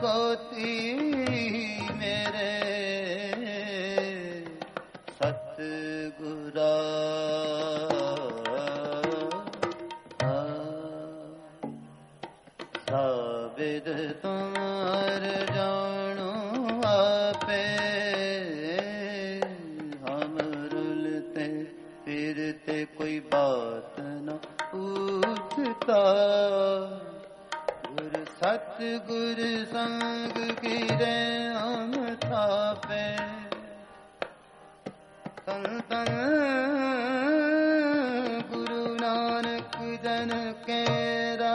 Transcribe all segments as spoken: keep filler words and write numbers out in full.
ਕੋਤੀ ਮੇਰੇ ਸਤਿਗੁਰਾ ਸਾਬਿਦ ਤੁਮਾਰ ਜਾਣੋ ਆਪੇ ਹਮ ਰੁਲਤੇ ਫਿਰਤੇ ਕੋਈ ਬਾਤ ਨ पूछता गुर सतगुर संग गिरे हम थापे संतन गुरु नानक जन केरा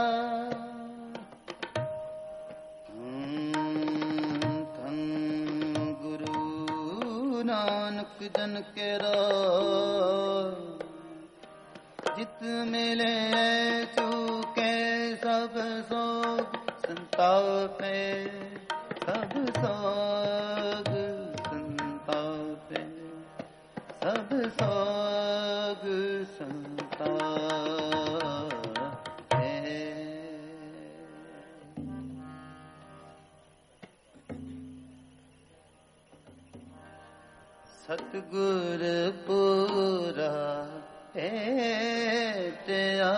धन गुरु नानक जन केरा जित मिले चूके सब सोग संतापे सब सोग संतापे सब सोग संतापे। सतगुर पूरा हेटिया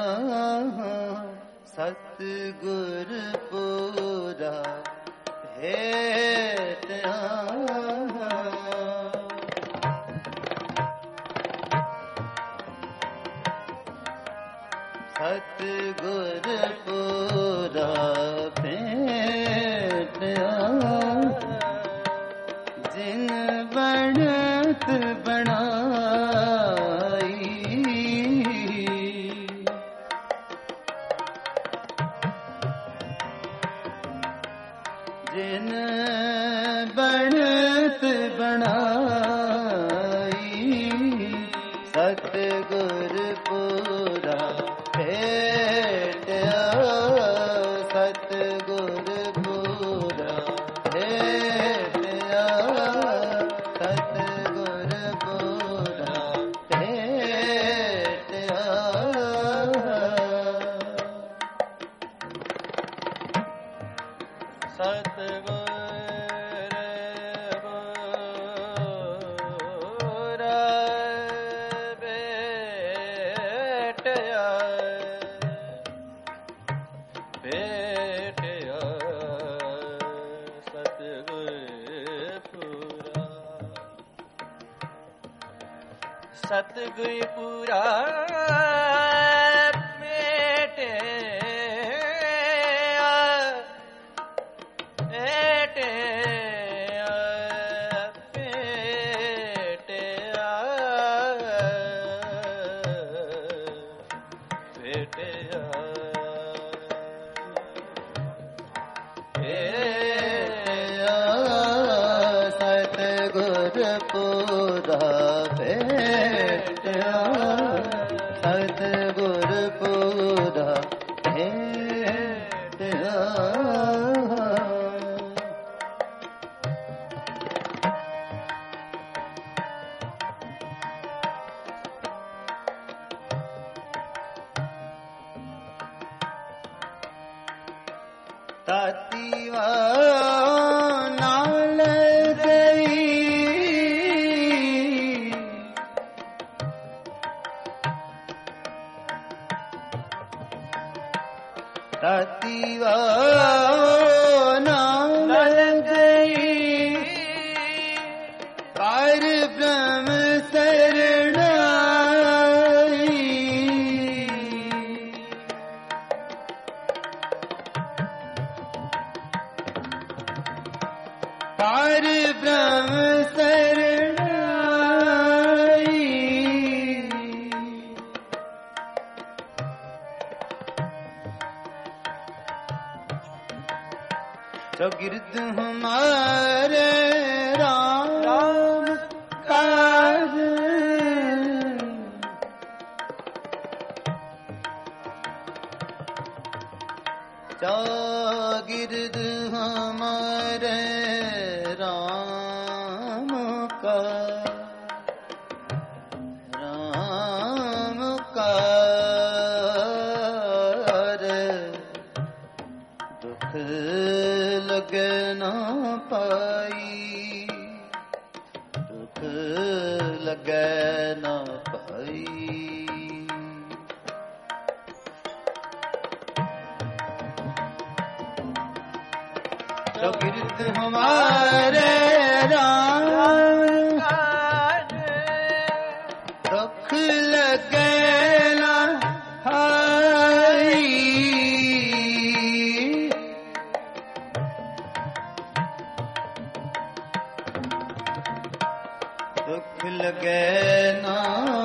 सतगुर पूरा हेटिया सतगुर पूरा भेटिया जिन बनत बना जिन बनत बनाई सतगुर पूरा भेटिया सतगुर पूरा भेटिया सतगुर पूरा भेटिया। सतगुर सतगुर पूरा भेटे भेटे भेटे भेटे सतगुर पूरा भेटिया सतगुर पूरा भेटिया। तातीवा नाल गई तातीवा नाल गई पार ब्रह्म शरणाई पार ब्रह्म शरणाई चौगिर्द हमारे राम राम काज चौगिर्द हमारे राम का राम का दुख लग ਲਗੇ ਨਾ ਪਾਈ, ਦੁਖ ਲਗੇ ਨਾ ਪਾਈ। ਚੌਗਿਰਦ ਹਮਾਰੇ ਰਾਮ ਦੁਖ ਲਗੇ ਨਾ ਹਾਈ, ਦੁਖ ਲਗੇ ਨਾ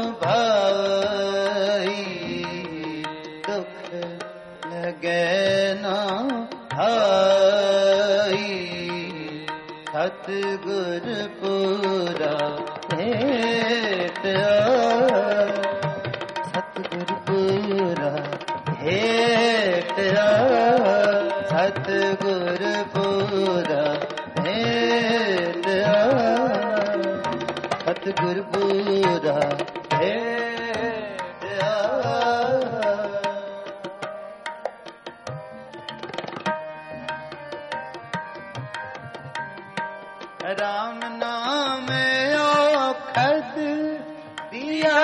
ਭਾਈ, ਦੁਖ ਲਗੇ ਨਾ ਹਾਈ। ਸਤਿਗੁਰ ਪੁਰਾ ਭੇਟ ਆ, ਸਤਿਗੁਰ ਪੁਰਾ ਭੇਟ ਆ, ਸਤਿਗੁਰ ਪੁਰਾ ਭੇਟ ਆ, ਸਤਿਗੁਰ ਪੁਰਾ ਭੇਟ ਆ। ਰਾਮ ਨਾਮ ਔਖਦ ਦਿਆ,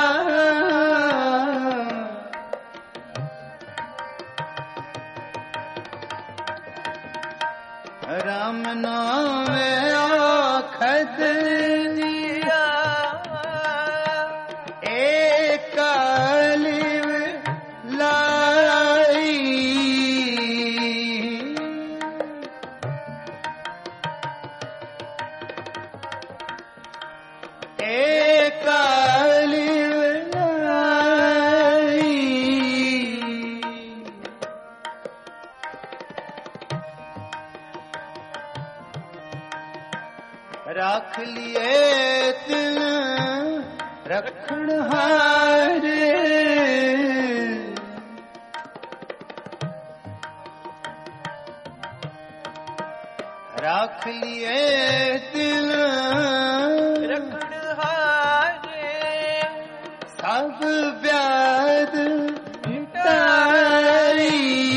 ਰਾਮ ਨਾਮ ਔਖਦ ਦਿਆ, ਏਕ ਲਿਵ ਲਾਈ, ਏਕ ਲਿਵ ਲਾਈ। ਰੱਖ ਲਿਏ ਤਿਲ ਰਖਣ ਹਾਰੇ, ਰੱਖ ਲਿਏ ਤਿਲ ਰਖਣ ਹਾਰੇ, ਸਭ ਵਿਆਦ ਮਿਟਾਈ,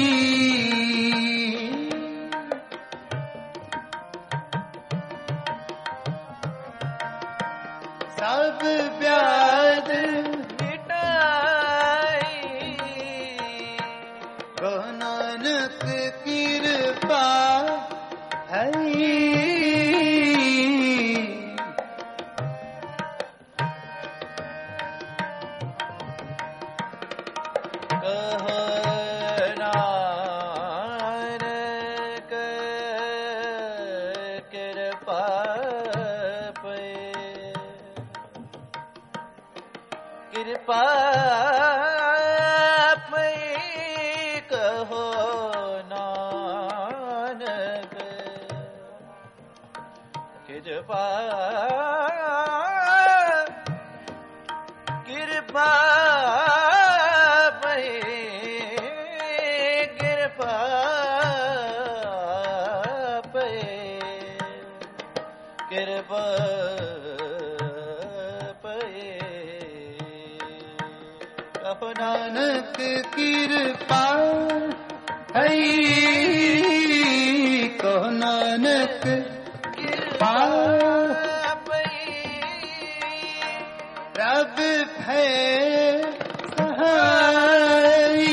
ਸਭ ਵਿਆਦ ਮਿਟਾਈ। ਕਹੁ ਨਾਨਕ ਕਿਰਪਾ ਹੈ, ਕਿਰਪਾ ਪਈ ਕਹੋ ਨਾਨਕ, ਕਿਰਪਾ ਕਿਰਪਾ ਪਈ, ਕਿਰਪਾ ਪਈ, ਕਿਰਪਾ ਨਾਨਕ ਕਿਰਪਾ ਹੈ, ਕਹੁ ਨਾਨਕ ਕਿਰਪਾ ਪਈ, ਪ੍ਰਭ ਭੈ ਸਹਾਈ,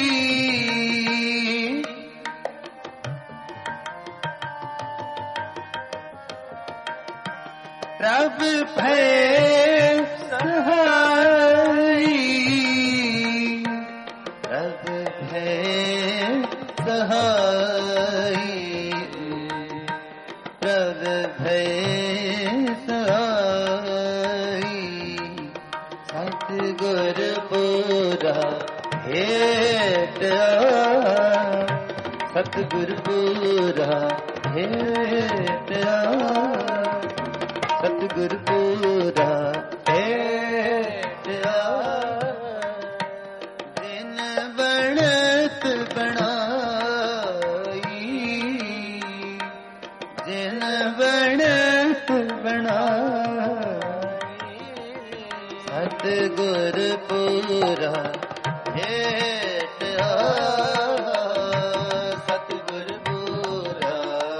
ਪ੍ਰਭ ਭੈ ਸਹਾਈ, ਪ੍ਰਭ ਭੈ ਸਹਾਈ, ਪ੍ਰਭ ਭੈ ਸਹਾਈ। ਸਤਿਗੁਰ ਪੁਰਾ ਭੇਟ ਆ, ਸਤਿਗੁਰ ਪੁਰਾ ਭੇਟ ਆ, ਸਤਿਗੁਰ ਪੁਰਾ ਭੇਟ ਆ। ਦਿਨ ਬਣਤ ਬਣਾਈ, ਦਿਨ ਬਣਤ ਬਣਾਈ, ਸਤਿਗੁਰ ਪੁਰਾ ਭੇਟ ਆ, ਸਤਿਗੁਰ ਪੁਰਾ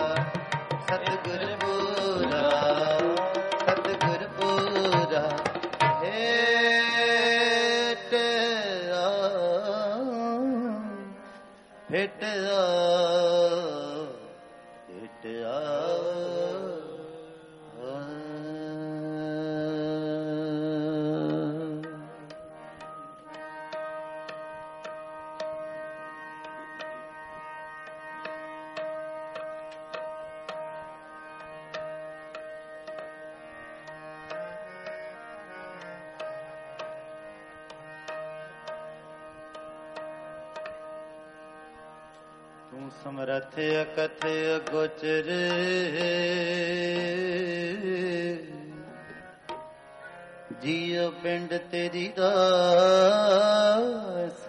फिट आ फिट आ तू समरथ अकथ अगोचर जियो पिंड तेरी दास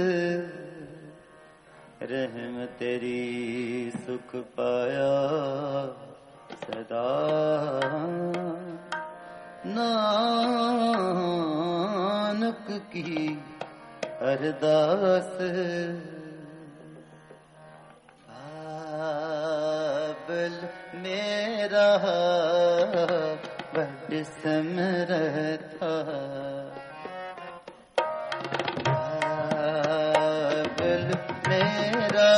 रहम तेरी सुख पाया सदा नानक की अरदास बाबल मेरा बड़ समरथा बाबल मेरा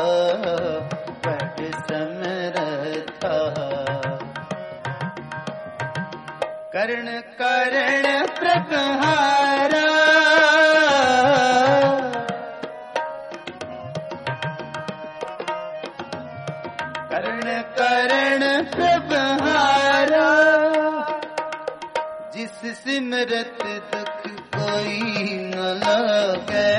बड़ समरथा कर्ण कर्ण प्रकहारा कर्ण कर्ण प्रकहारा जिस सिमरत दुख कोई न लगे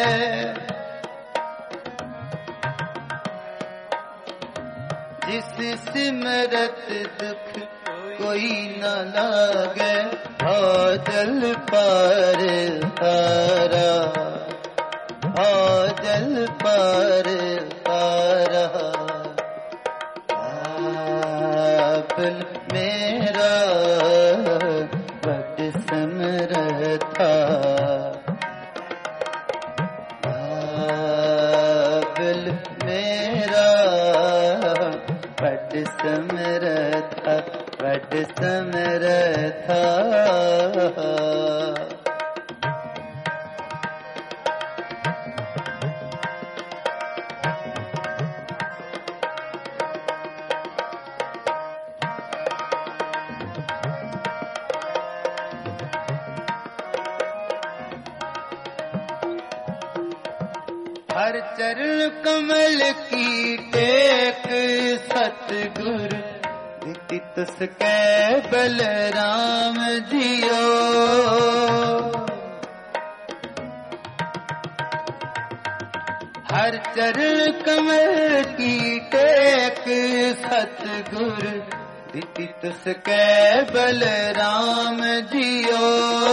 जिस सिमरत दुख कोई न लागे हो जल पार तारा हो जल पार तारा बाबल मेरा बड़ समरथा बाबल मेरा बड़ समरथा बड़ समरथा हर चरण कमल की टेक सतगुरु दिति तुसकै बलराम जियो हर चरण कमल की टेक सतगुरु दिति तुसकै बलराम जियो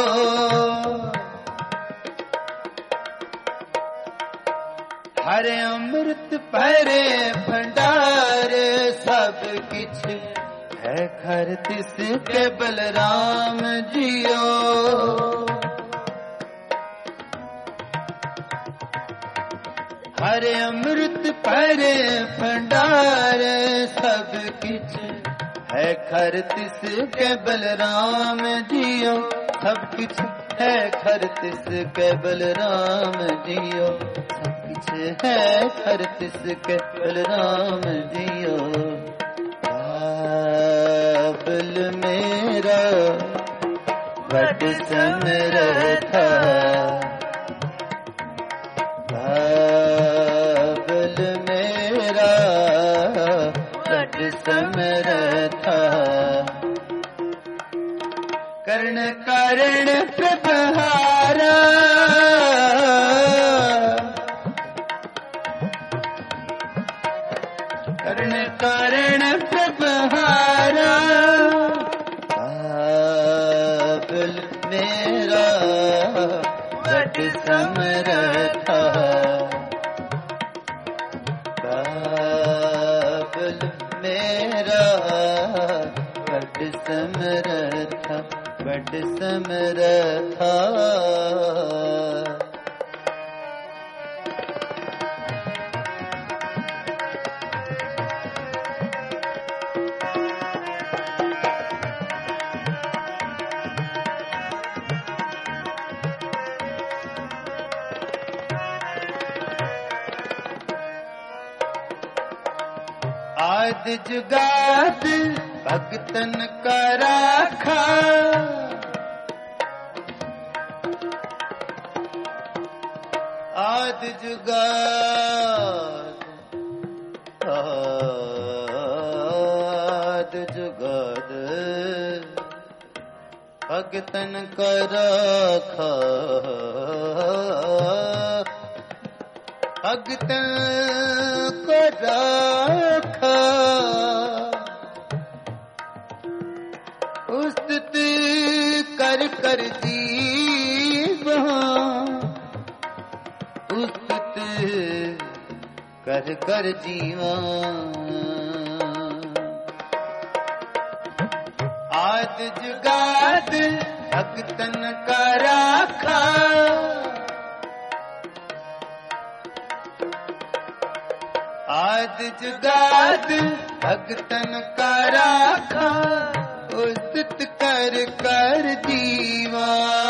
हर अमृत भरे भंडार सब किछ है घर तिसके बलराम जियो हर अमृत भरे भंडार सब किछ है घर तिसके बलराम जियो सब किछ है घर तिसके बलराम जियो है हर तिसके बलराम जियो बाबल मेरा बड़ समरथा बाबल मेरा बड़ समरथा कर्ण कारण प्रभहारा कर्ण कारण प्रभहारा बाबल मेरा बड़ समरथा बाबल मेरा बड़ समरथा बड़ समरथा आद जुगाद भगतन का राखा, आद जुगाद आद जुगाद भगतन का राखा, भगतन को राखा, उस्तुति कर कर जीवा, उस्तुति कर कर जीवा। आद जुगाद भगतन का राखा, आद जुगाद भगतन का राखा, उस्तुत कर कर जीवा।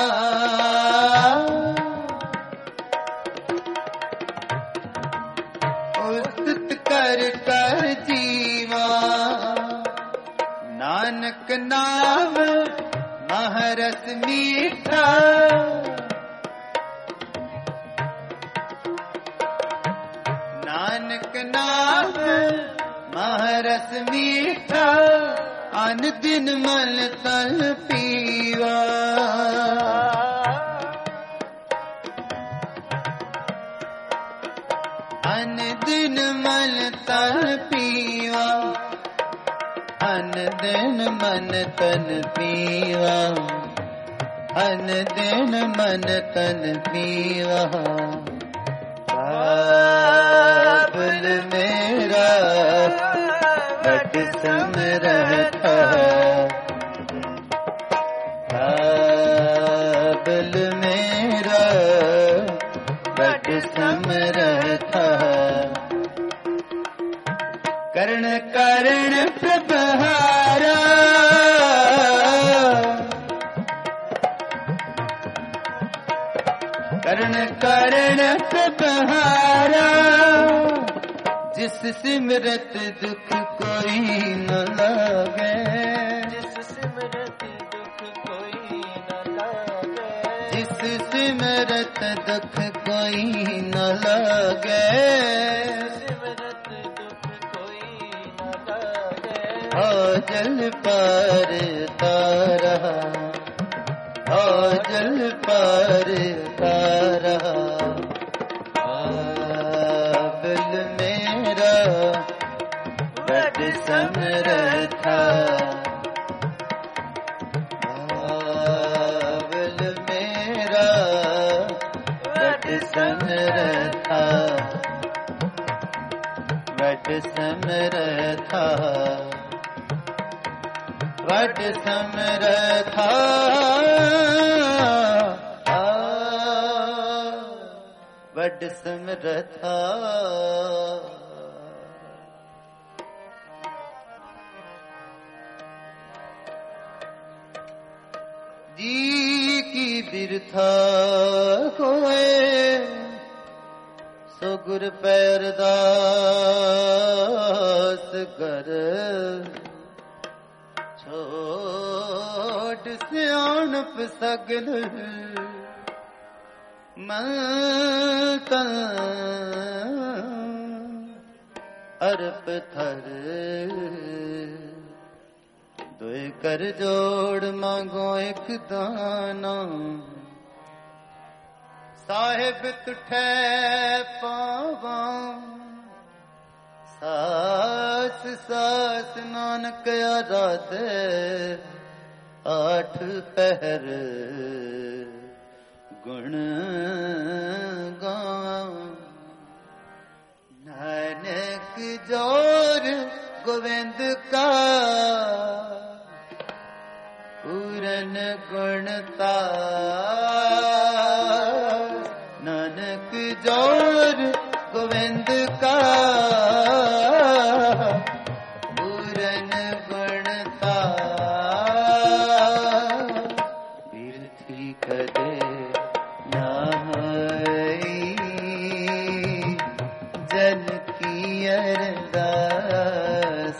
उस्तुत कर कर जीवा। नानक नाम महरस मीठा, नानक नाम महरस मीठा, अन दिन मन तन पीवा। अन दिन मन तन पीवा, अन दिन मन तन पीवा, अन दिन मन तन पीवा। बाबुल मेरा बड़ समरथा, बाबुल मेरा बड़ समरथा। कर्ण कर्ण प्रभहारा, कर्ण कर्ण प्रभहारा, जिस सिमरत दुख कोई न लागे, जिस सिमरत दुख कोई न लागे, जिस सिमरत दुख कोई न लागे, सिमरत दुख कोई न लागे। हो जल पार तारा, हो जल पार तारा। बाबुल मेरा बड़ समरथा, बाबुल मेरा बड़ समरथा, बड़ समरथा, बड़ समरथा। बड़ समरथा। जी की बिरथा होए, सो गुर पैरदास कर, छोट सियाणप सगल मलतन अर्प थर। दुई कर जोड़ मांगो एक दाना, साहिब तुठे पावा। सास सास नानक आराधे, आठ पहर गुण गाऊं। नानक जोर गोविंद का, पूरन गुणता। नानक जोर गोविंद का, पूरन गुणता। बिरथी कदे जन की अरदास,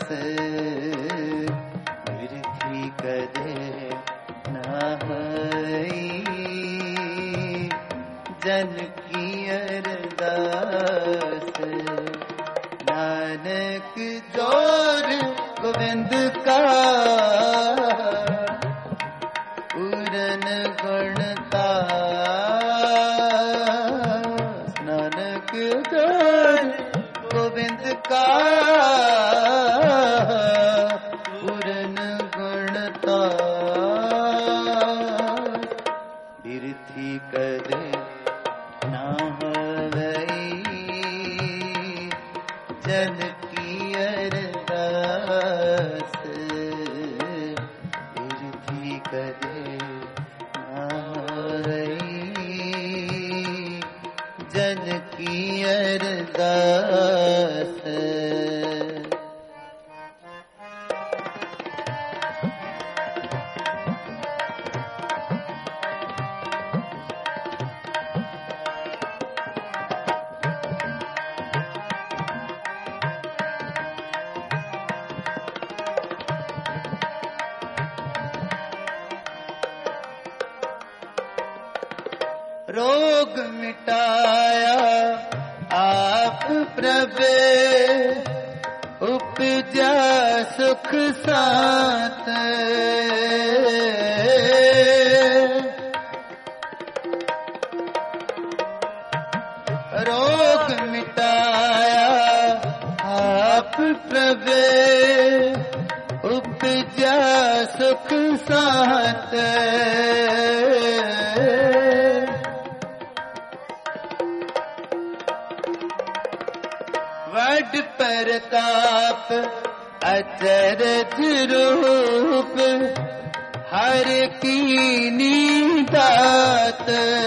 अरदास नानक जोर गोविंद का पूरन गुणता नानक जोर गोविंद का पूरन गुणता बिरथी कदे ना होई जन की अरदास बिरथी कदे ना होई जन की अरदास रोग मिटाया आप प्रभे उपजा सुख साथ रोग मिटाया आप प्रभे उपजा सुख साथ वड प्रताप अचरज रूप हर कीनी दात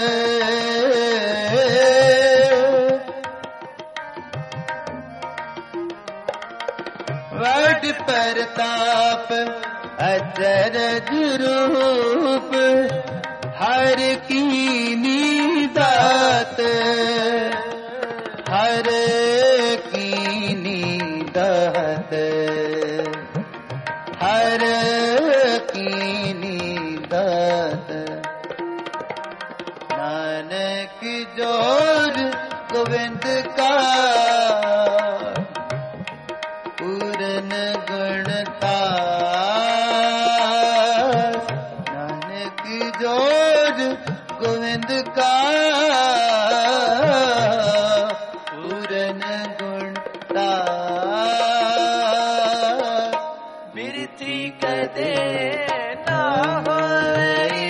वड प्रताप अचरज रूप हर कीनी दात हर कीनी दात हर कीनी दात नानक जोर गोविंद का पूरन गुणता नानक जोर गोविंद का पूरन गुणता बिरथी कदे ना होई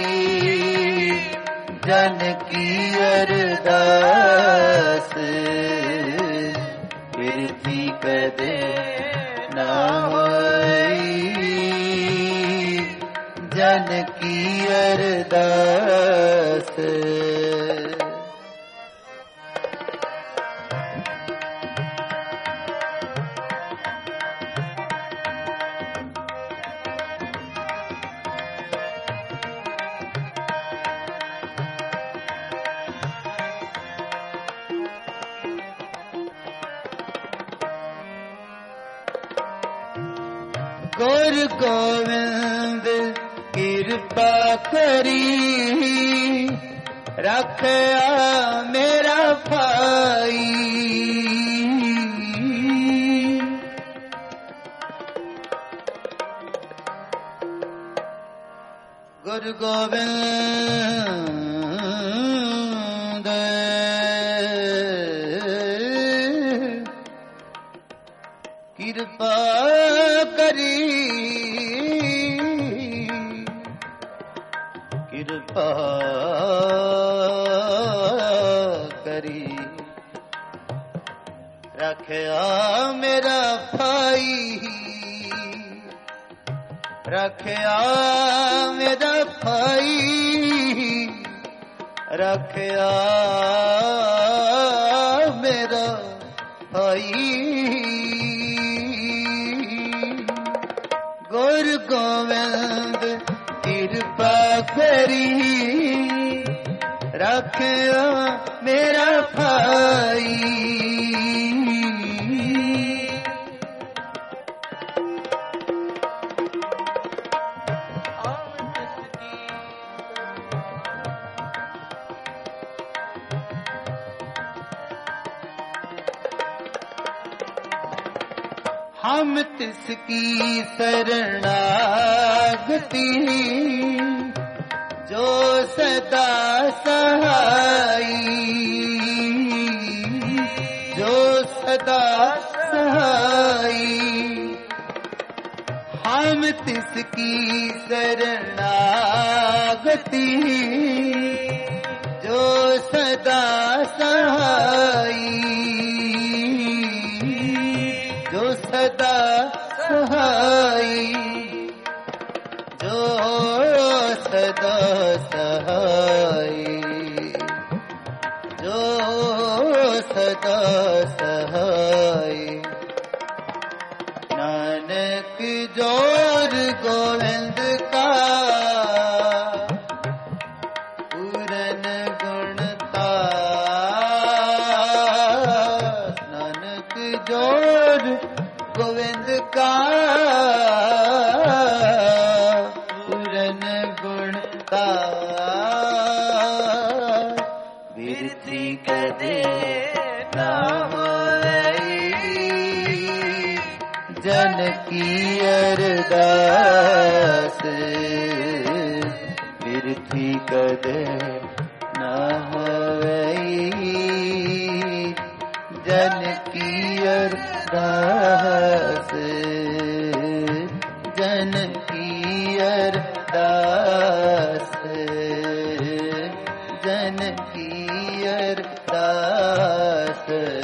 जन की अरदास बिरथी कदे ना होई जन की अरदास गुर गोविंद कृपा करी रखया मेरा भाई गुरु गोविंद कृपा करी कृपा करी रखया मेरा भाई रखया मेरा भाई रखया मेरा भाई गुरु गोविंद कृपा करी रखया मेरा भाई हम तिसकी शरणागति जो सदा सहाई, जो सदा सहाई। हम तिसकी शरणागति जो सदा सहाई, जो सदा सहाई, जो सदा सहाई, जो सदा सहाई। नानक जोर गोविंद का पूरन गुणता, नानक जोर गोविंद का पूरन गुणता। बिरती कदे ना जन की अरदास, बिरथी कदे न होई जन की अरदास, जन की अरदास, जन की अरदास।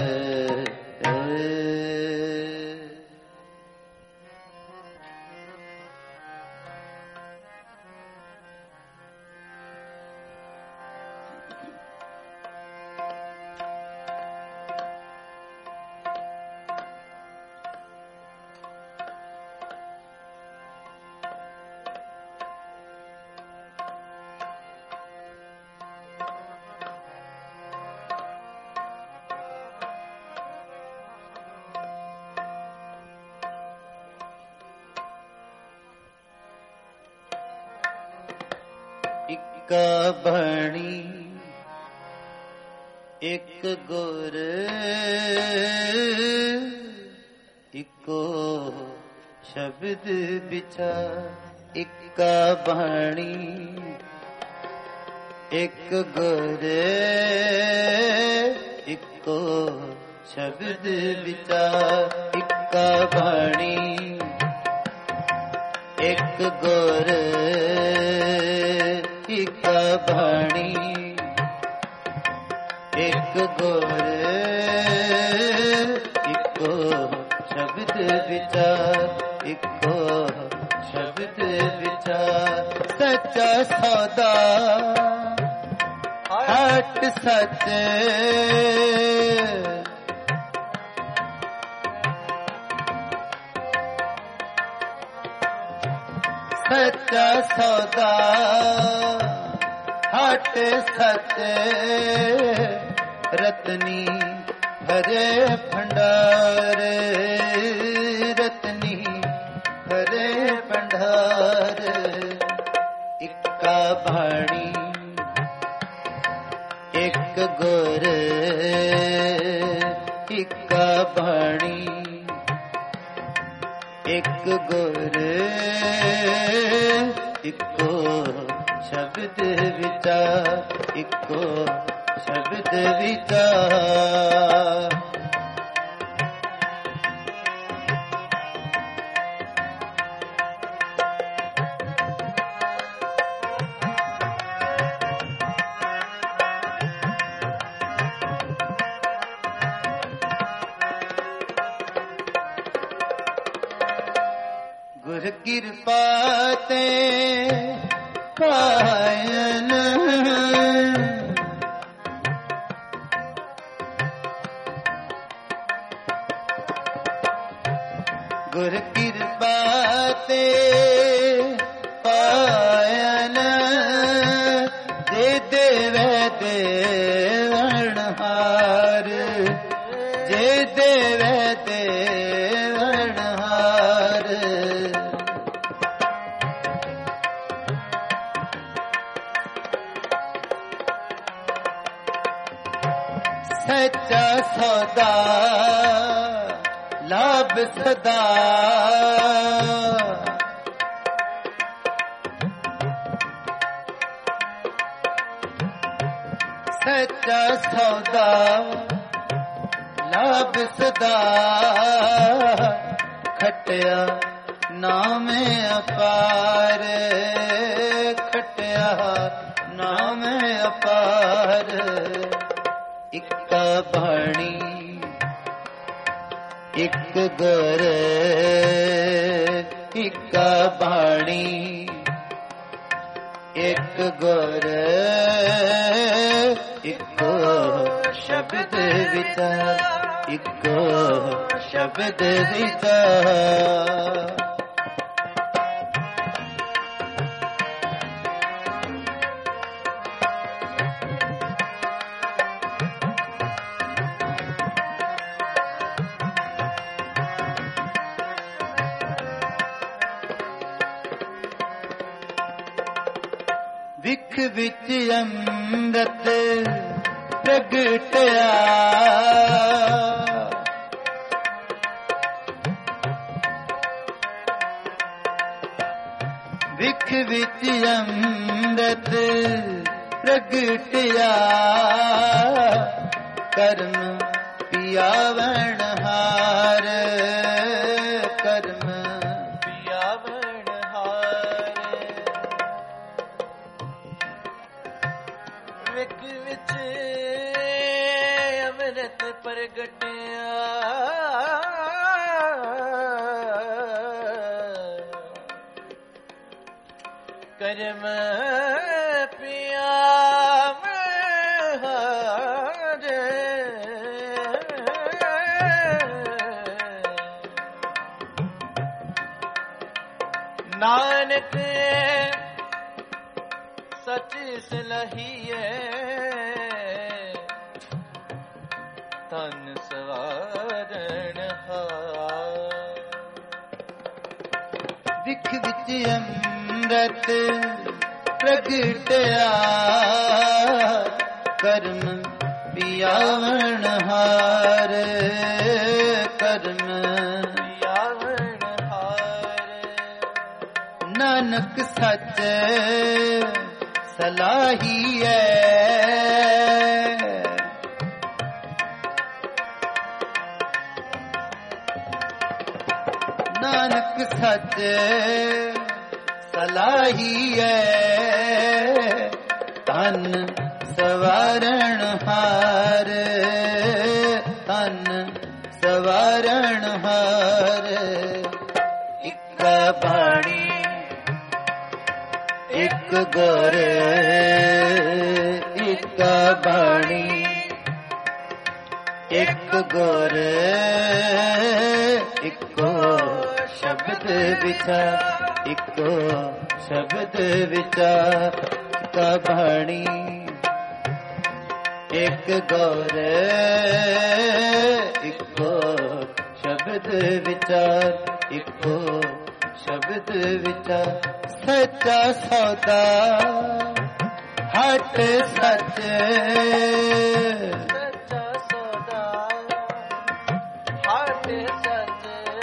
इक बणी एक गुर, इको शब्द विचार। इक बणी एक गुर, इको शब्द विचार। इक बणी एक गुर, इक बणी एक गुर, इको शब्द विचार, इको शब्द विचार। सच्चा सौदा हट सच, सच्चा सौदा हट सच। रतनी भरे भंडार, रतनी भरे भंडार। इक्का भाणी एक गुर, इक्का भाणी एक गुर, इको शब्द विचार, इको शब्द विचार। गुर कृपा ते पायन, गुर कृपा ते पायन। जे देवे देवनहार, जे देवे देवनहार। सच्चा सौदा ਲਾਭ ਸਦਾ ਸੱਚਾ ਸੌਦਾ ਲਾਭ ਸਦਾ ਖਟਿਆ ਨਾਮ ਅਪਾਰ ਖਟਿਆ ਨਾਮ ਅਪਾਰ ਇੱਕ ਬਾਣੀ ਇੱਕ ਗੁਰ ਇੱਕ ਬਾਣੀ ਇੱਕ ਗੁਰ ਇੱਕੋ ਸ਼ਬਦ ਵਿਚਾਰ ਇੱਕੋ ਸ਼ਬਦ ਵਿਚਾਰ ਵਿਖ ਵਿੱਚ ਅੰਮ੍ਰਿਤ ਪ੍ਰਗਟਿਆ ਵਿਖ ਵਿੱਚ ਅੰਮ੍ਰਿਤ ਪ੍ਰਗਟਿਆ ਕਰਮ ਪਿਆਵਣ ਹਾਰ ਕਰਮ ਪਿਆਵਣ ਹਾਰ ਵਿਖ ਵਿੱਚ ਅੰਮ੍ਰਿਤ ਪ੍ਰਗਟਿਆ ਕਰਮ ਪਿਆਵਣ ਹਾਰ ਨਾਨਕ ਸਚ ਸਲਹੀਏ ਤਨ ਸਵਾਰਨ ਹਾਰ ਵਿਖ ਵਿੱਚ ਅੰਮ੍ਰਿਤ ਪ੍ਰਗਟਿਆ ਕਰਮ ਪਿਆਵਣ ਹਾਰ ਕਰਮ ਪਿਆਵਣ ਹਾਰ ਨਾਨਕ ਸੱਚ ਸਲਾਹੀਐ ਨਾਨਕ ਸੱਚ ਸਲਾਹੀਐ ਤਨ ਸਵਾਰਨ ਹਾਰ ਤਨ ਸਵਾਰਨ ਹਾਰ ਇੱਕ ਬਾਣੀ ਇੱਕ ਗੁਰ ਇੱਕ ਬਾਣੀ ਇੱਕ ਗੁਰ ਇੱਕੋ ਸ਼ਬਦ ਵਿਚਾਰ ਇੱਕੋ ਸ਼ਬਦ ਵਿਚਾਰ ਕਾ ਬਾਣੀ ਇੱਕ ਗੁਰ ਇੱਕੋ ਸ਼ਬਦ ਵਿਚਾਰ ਇੱਕੋ ਸ਼ਬਦ ਵਿਚਾਰ ਸੱਚਾ ਸੌਦਾ ਹਟ ਸੱਚ ਸੱਚਾ ਸੌਦਾ ਹਟ ਸੱਚ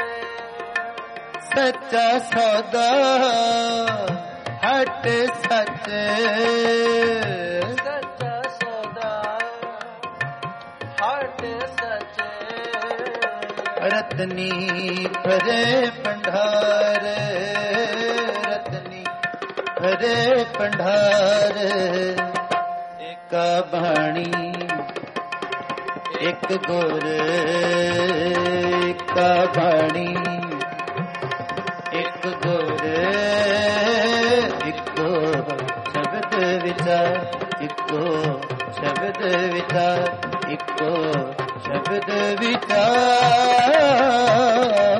ਸੱਚਾ ਸੌਦਾ ਹਟ ਸੱਚ ਸੱਚਾ ਸੌਦਾ ਹਟ ਸੱਚ ਰਤਨੀ ਭਰੇ ਭੰਡਾਰ ਰਤਨੀ ਭਰੇ ਭੰਡਾਰ ਇੱਕ ਬਾਣੀ ਇੱਕ ਗੁਰ ਇੱਕ ਬਾਣੀ ਇੱਕ ਗੁਰ ਇੱਕੋ ਸ਼ਬਦ ਵਿਚਾਰ ਇੱਕੋ ਸ਼ਬਦ ਵਿਚਾਰ ਇੱਕੋ ਸ਼ਬਦ ਵਿਚਾਰ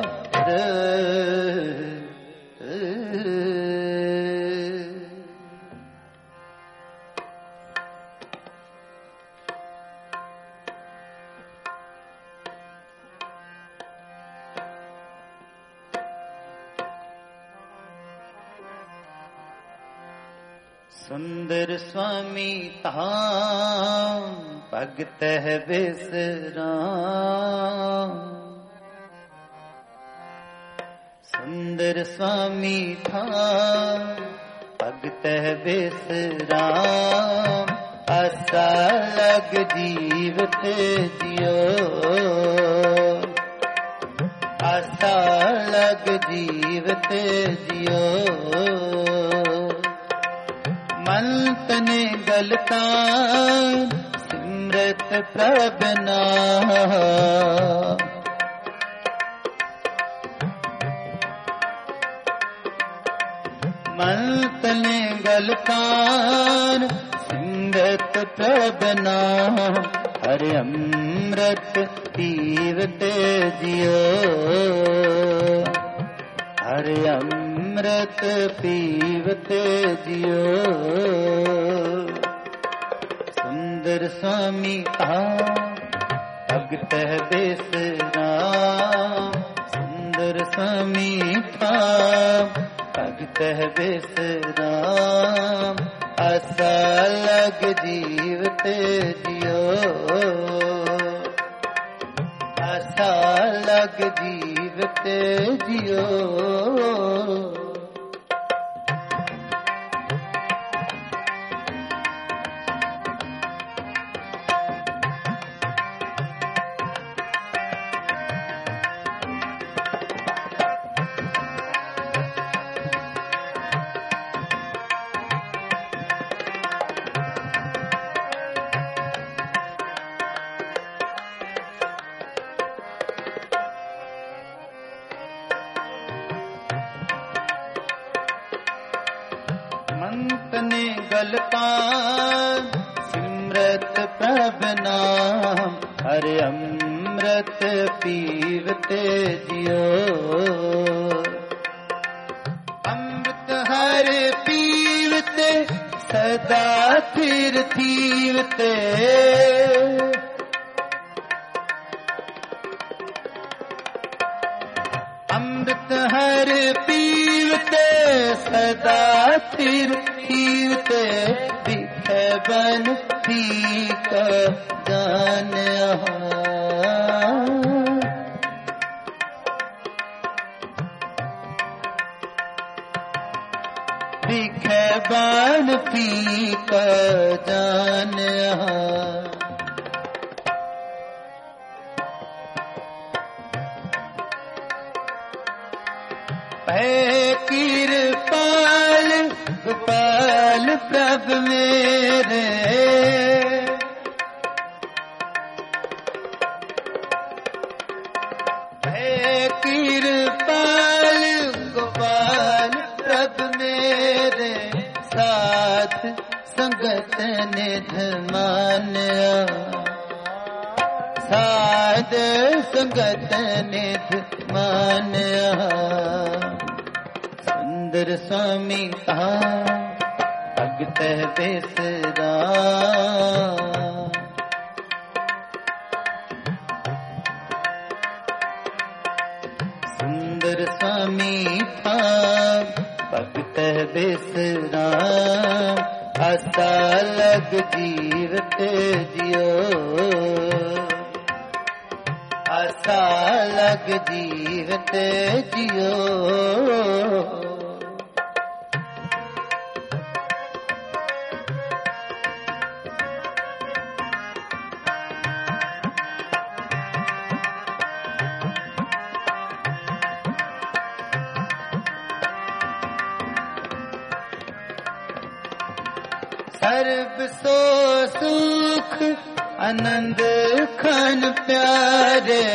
सुंदर स्वामी धाम भगत है विसराम सुंदर स्वामी था भगत विश्राम, आशा लग जीवत जियो, आशा लग जीवत जियो। मन तन गलता सिमरत प्रभ नाम, मन तन गलतान सिमरत प्रभ नाम, हरि अमृत पीवत जियो, हरि अमृत पीवत जियो। सुंदर स्वामी आ भगत विश्राम, सुंदर स्वामी था भगत विश्राम, आशा लग जीवत जियो, आशा लग जीवत जियो। मंतने गलतान सिमरत प्रभ नाम, हरि अमृत पीवत जियो, अमृत हर पीवत सदा फिर थीवत, अमृत हर पीवत सदा फिर थीवते, दिखे बन पीक जान दिखे बन पीक जान। है कृपाल गोपाल प्रभ मेरे, है कृपाल गोपाल प्रभ मेरे, साथ संगत निध मान्या, साध संगत निध मान्या। सुंदर स्वामी था भगत विश्राम, सुंदर स्वामी था भगत विश्राम, आशा लग जीवत जियो, आशा लग जीवत जियो। सर्ब सो सुख आनंद खन प्यारे,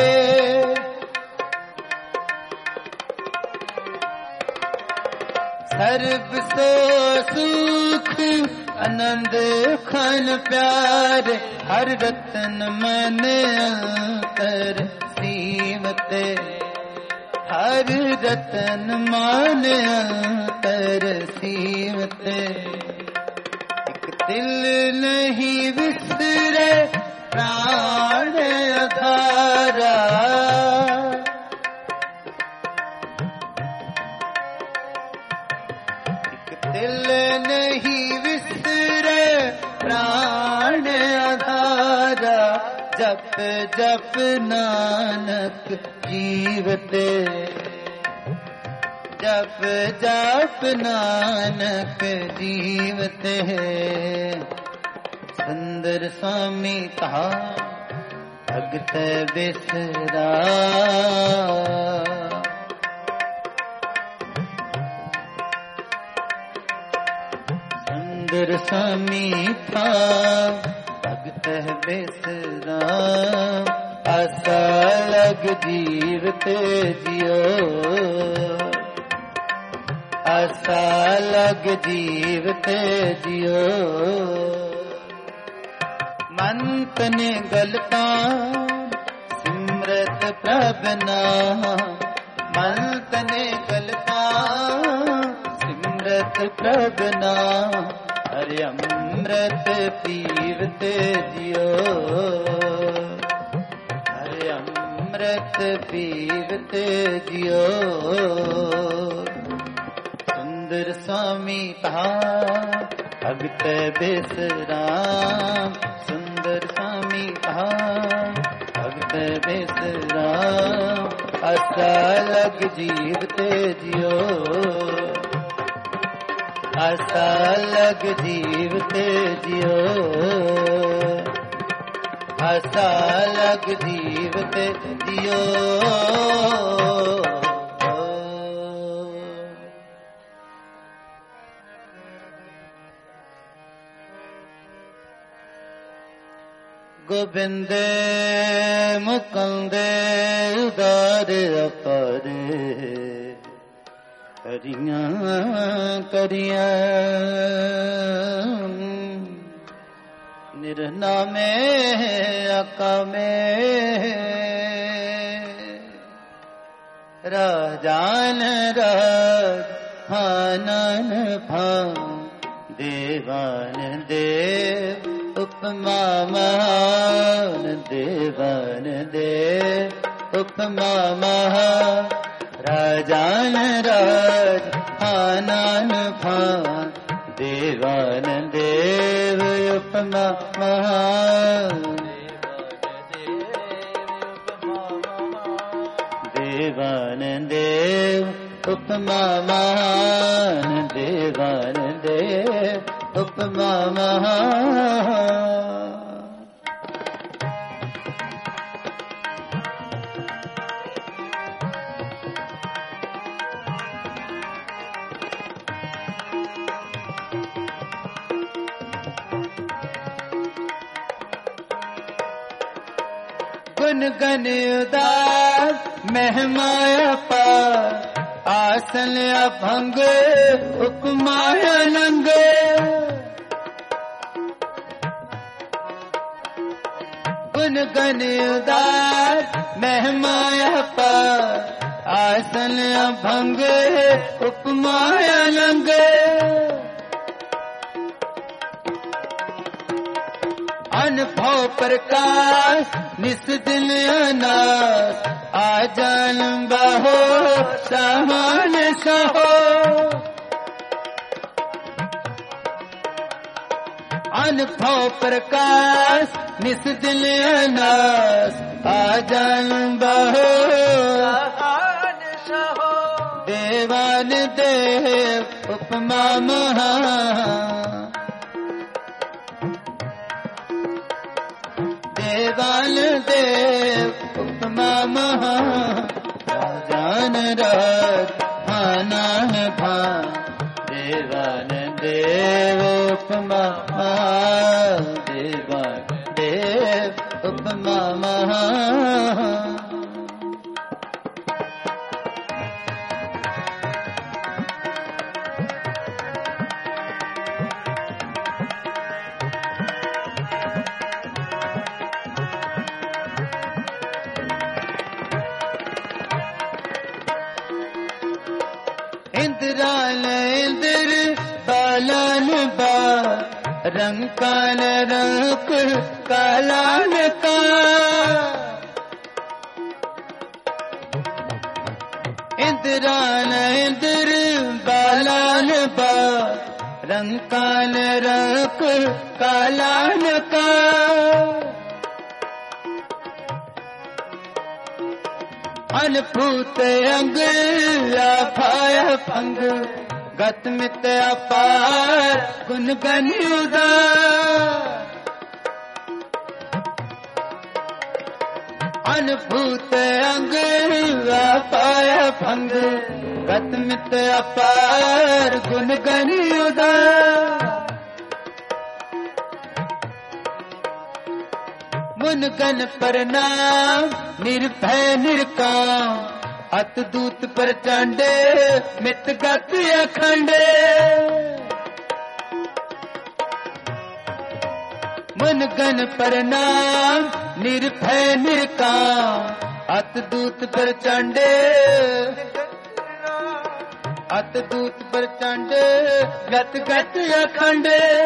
सर्ब सो सुख आनंद खन प्यारे, हर रतन मन अंतर सीमते, हर रतन मन अंतर सीमते। दिल नहीं विसरे प्राण अधारा, एक दिल नहीं विसरे प्राण अधारा, जप जप नानक जीवते, जप जप नानक जीवते सुंदर स्वामी कहा भगत बिसरा। सुंदर स्वामी था भगत बिसरा। आशा लग जीवते जियो, आशा लग जीवते जियो। मंत ने गलता सिमरत प्रभ नाम, मंत ने गलता सिमरत प्रभ नाम। हरि अमृत पीवते जियो, हरि अमृत पीवते जियो। सुंदर स्वामी कहा भगत बिसराम। सुंदर स्वामी कहा भगत बिसराम। आशा लग जीवते जियो, आशा लग जीवते जियो, आशा लग जीवते जियो। गोविंद मुकुंद उदार अपार करिया करिया। निर्नामे अकामे राजान राज हानन भान। देवान देव उपमा महान, देवान देव उपमा महान। राजान राज हानन भान। देवान देव उपमा महान। देवान देव उपमा महान। देवान देव उपमा महान। गुन गन उदास महिमाया पार। आसन अभंग उपमाया नंग। गुन गन उदास महिमाया पार। आसन अभंग उपमाया नंग। अनुभव प्रकाश निस दिल अनास। आजान बहो समान सहो। अनुभव प्रकाश निस दिल अनास। आजान बहो समान सहो। देवान देव उपमा महान। देवान देव उपमा महान। राजान राज हानन भान। देवान देव उपमा महान। देवान देव उपमा महान। इंद्राल इंद्र बालन बार। रंकाल रंक कालान का। इंद्राल इंद्र बालन बार। रंकाल रंक कालान का। अनफूत अंग आफाया भंग गत मित अपार गुण गनि उदार अनभूत अंग आपाया भंग गत मित अपार गुण गनि उदार मुन गन प्रणाम निर्भय निर्काम अत दूत प्रचंड मित गत अखंड मुन गन प्रणाम निर्भय निर्काम अत दूत प्रचंड अत दूत प्रचंड गत गत अखंड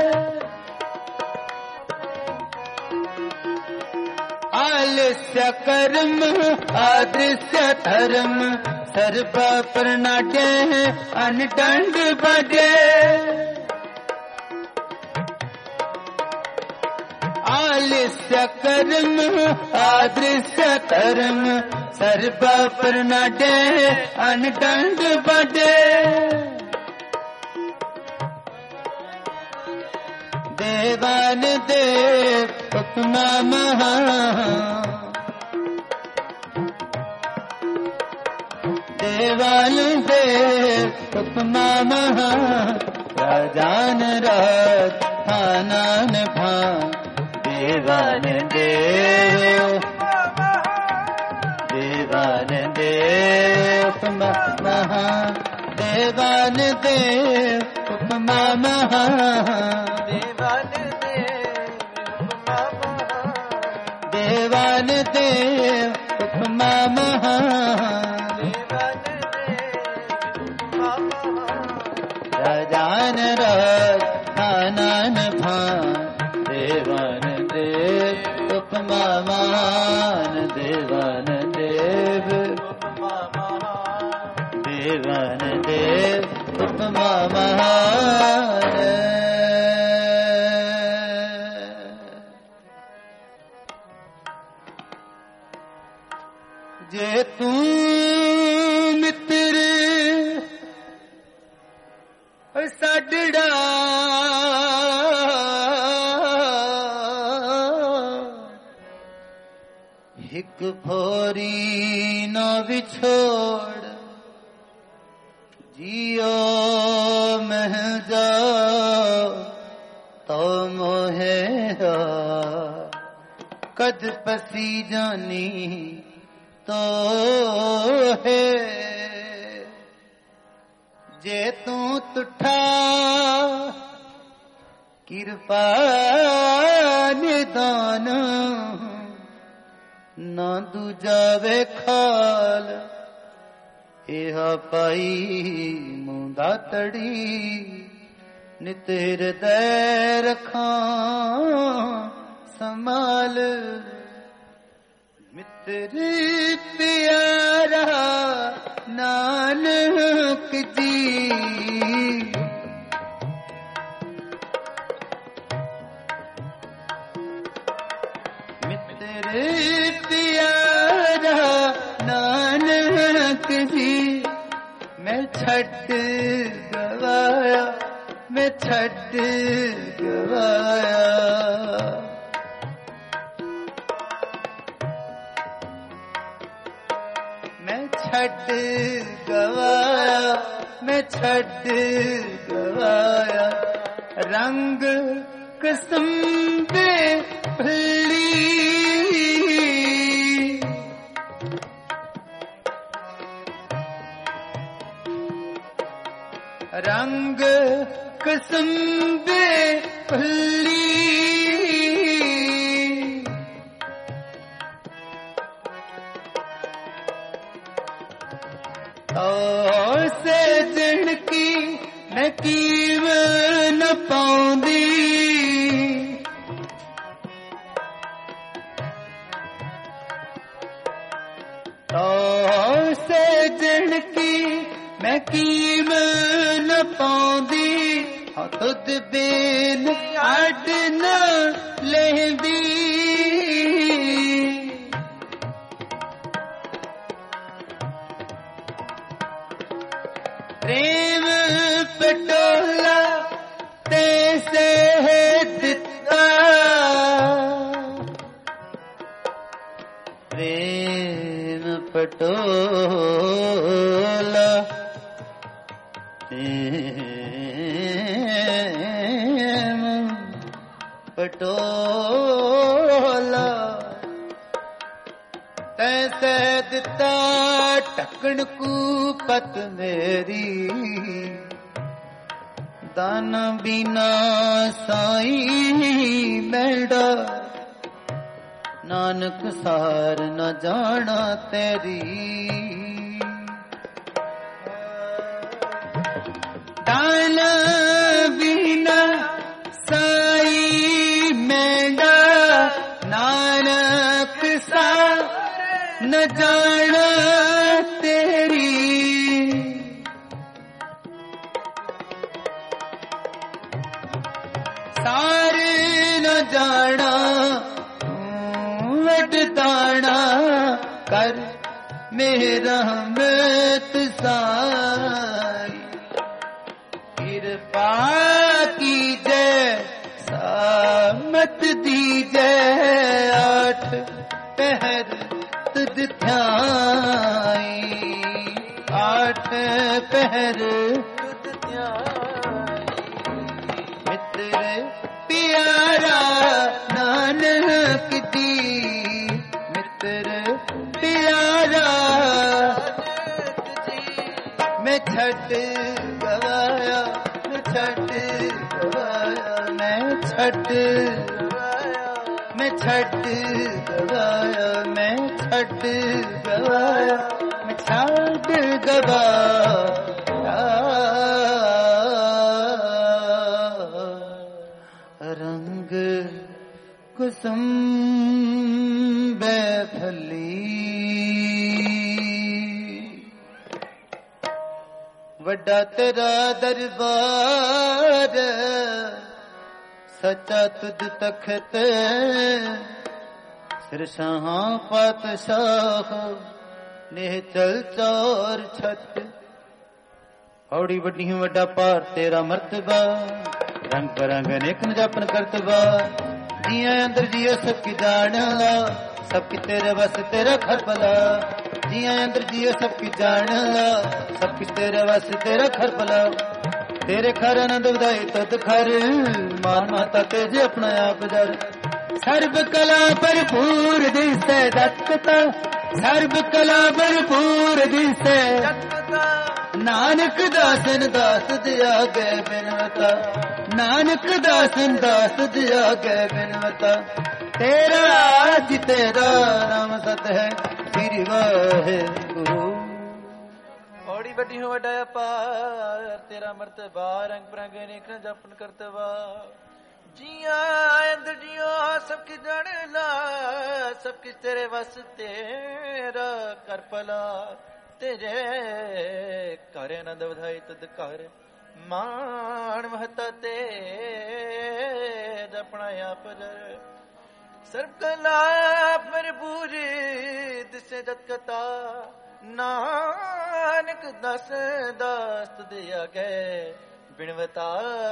आलस्य कर्म आदृश्य धर्म सर्व प्रणाटे अनदंड बजे आलस्य कर्म आदृश्य धर्म सर्व प्रणाटे अनदंड बजे देवान देव उपमा महा देवान देव उपमा महा राजान राज थानान भान देवान देव देवान देव उपमा महा देवान देव उपमा महा देवान देव उपमा महा राजान राज थानान भान देवान देव उपमा महान देवान देव देवान देव उपमा महान जे तू मित्र साडड़ा हिक फोरी न विछोड़ जियो मह जाओ तो मोहे कद पसी जानी तो है जे तू तुठा कृपा निदान न दूजावे खाल एह पाई मुंदा तड़ी नितेर दे रखा संभाल मित्र प्यारा नानक जी मित्र प्यारा नानक जी मैं छठ गवाया मैं छठ गवाया छठ गवाया मैं छठ गवाया रंग कसम दे भली रंग कसम दे भली और से जिनकी नकीब न पाउंदी और से जिनकी नकीब न पाउंदी हाँ तुद बिन अड न लेंदी ਦਿੱਤਾ ਪ੍ਰੇਮ ਪਟੋਲਾ ਪ੍ਰੇਮ ਪਟੋਲਾ ਤੈਸੇ ਦਿੱਤਾ ਢੱਕਣ ਕੂਪਤ ਮੇਰੀ ਦਾਨ ਬਿਨਾ ਸਾਈ ਮੈਂਡਾ ਨਾਨਕ ਸਾਰ ਨ ਜਾਣਾ ਤੇਰੀ ਦਾਨ ਬਿਨਾ ਸਾਈ ਮੈਂਡਾ ਨਾਨਕ ਸਾਰ ਨ ਜਾਣਾ ਤੇਰੀ ਸਾਰੇ ਨ ਜਾਣਾ ਵਡ ਦਾਣਾ ਕਰ ਮੇਰਾ ਮਤ ਸਾਈ ਕਿਰਪਾ ਕੀਜੈ ਸਾਮਤ ਦੀਜੈ ਆਠ ਪਹਿਰ ਤੁਧ ਧਿਆਈ ਆਠ ਪਹਿਰ ਤੁਧ ਧਿਆਈ ਮਿੱਤਰ ਪਿਆਰਾ ਨਾਨਕ ਦੀ ਮਿੱਤਰ ਪਿਆਰਾ ਮੈਂ ਛੱਡ ਗਵਾਇਆ ਮੈਂ ਛੱਡ ਗਵਾਇਆ ਮੈਂ ਛੱਡ ਮੈਂ ਛੱਡ ਗਵਾਇਆ ਮੈਂ ਛੱਡ ਗਵਾਇਆ ਮੈਂ ਛੱਡ ਗਵਾਇਆ ਰੰਗ ਕੁਸੁਮ ਬੈਫਲੀ ਵੱਡਾ ਤੇਰਾ ਦਰਬਾਰ ਸੱਚਾ ਤੁਧ ਤਖਤ ਸਿਰ ਸ਼ਾਹਾਂ ਪਾਤਸ਼ਾਹ ਨੇਹ ਚਲ ਚੌਰ ਛੱਤ ਔੜੀ ਵੱਡੀ ਵੱਡਾ ਭਾਰ ਤੇਰਾ ਮਰਤਬਾ ਰੰਗ ਬਰੰਗ ਅਨੇਕ ਨ ਜਾਪਨ ਕਰਤਬਾ ਜੀਆਂ ਅੰਦਰ ਜੀਓ ਸਭ ਕੀ ਜਾਣ ਲਾ ਸਭ ਕੀ ਤੇਰੇ ਵਸ ਤੇਰਾ ਘਰ ਭਲਾ ਜੀਆਂ ਅੰਦਰ ਜੀਓ ਸਭ ਕੀ ਜਾਣ ਲਾ ਸਭ ਕੀ ਤੇਰੇ ਵਸ ਤੇਰਾ ਘਰ ਭਲਾ ਤੇਰੇ ਘਰ ਆਨੰਦ ਵਧਾਈ ਤਦ ਘਰ ਮਾਨ ਮਾਤਾ ਤੇਜ ਆਪਣਾ ਆਪ ਜਰ ਸਰਬ ਕਲਾ ਭਰਪੂਰ ਦਿਸੈ ਦਤਤਾ ਸਰਬ ਕਲਾ ਭਰਪੂਰ ਦਿਸੈ ਨਾਨਕ ਦਾਸਨ ਦਾਸ ਦਿਆ ਗਏ ਬਿਨਵਤਾ ਨਾਨਕ ਦਾਸਨ ਦਾਸ ਦਿਆ ਗਏ ਬਿਨਵਤਾ ਤੇਰਾ ਅਜ ਤੇਰਾ ਨਾਮ ਸਤ ਹੈ ਸ੍ਰੀ ਵਾਹਿਗੁਰੂ ਔੜੀ ਵੱਡੀ ਹੋ ਵੱਡਾ ਅਪਾਰ ਤੇਰਾ ਮਰਤਬਾ ਰੰਗ ਬਰੰਗ ਅਨੇਕ ਜਪਨ ਕਰਤਵਾ ਜੀਆਂ ਅੰਦਰ ਜੀਓ ਸਭ ਕੀ ਜਾਣ ਲਾ ਸਭ ਕੀ ਤੇਰੇ ਵਸ ਤੇਰਾ ਕਰ ਭਲਾ ਤੇਰੇ ਘਰ ਆਨੰਦ ਵਧਾਈ ਤਦ ਘਰ ਮਾਣ ਮਹਤਾ ਤੇ ਆਪਣਾ ਆਪ ਸਰਬ ਕਲਾ ਭਰਪੂਰੀ ਦਿਸੇ ਜਤ ਕਤਾ ਨਾਨਕ ਦਸ ਦਸਤ ਦਿਆ ਗਏ ਬਿਨਵਤਾ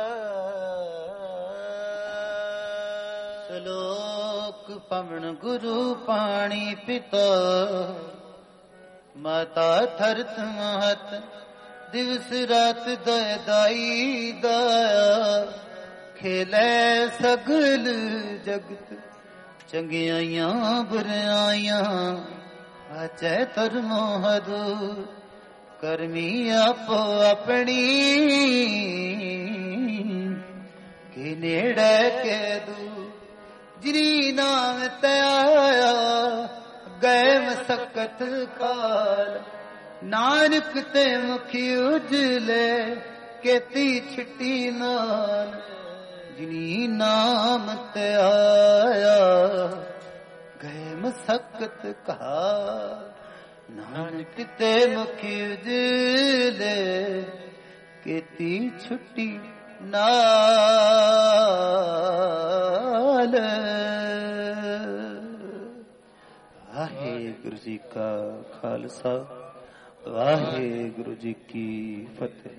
ਸ਼ਲੋਕ ਪਵਨ ਗੁਰੂ ਪਾਣੀ ਪਿਤਾ ਮਾਤਾ ਥਰਤ ਮਹਤ ਦਿਵਸ ਰਾਤ ਦਇ ਦਾਈ ਦਾਇਆ ਖੇਲੇ ਸਗਲ ਜਗਤ ਚੰਗਿਆਈਆਂ ਬੁਰਾਈਆਂ ਆਚੈ ਧਰਮੋ ਹਦੂਰ ਕਰਮੀ ਆਪੋ ਆਪਣੀ ਕਿ ਨੇੜੇ ਕੇ ਦੂ ਜਿਨੀ ਨਾਮ ਤੇ ਆਇਆ ਗਏ ਮਸਕਤ ਕਾਲ ਨਾਨਕ ਤੇ ਮੁਖੀ ਉਜਲੇ ਕੇਤੀ ਛਿੱਟੀ ਨਾਲ ਜਿਨੀ ਨਾਮ ਤੇ ਆਇਆ ਗਏ ਮਸਕਤ ਕਾਲ ਨਾਨਕ ਤੇ ਮੁਖੀ ਉਜਲੇ ਕੇਤੀ ਛੁੱਟੀ ਨਾਲ। ਵਾਹਿਗੁਰੂ ਜੀ ਕਾ ਖਾਲਸਾ ਵਾਹਿਗੁਰੂ ਜੀ ਕੀ ਫਤਿਹ।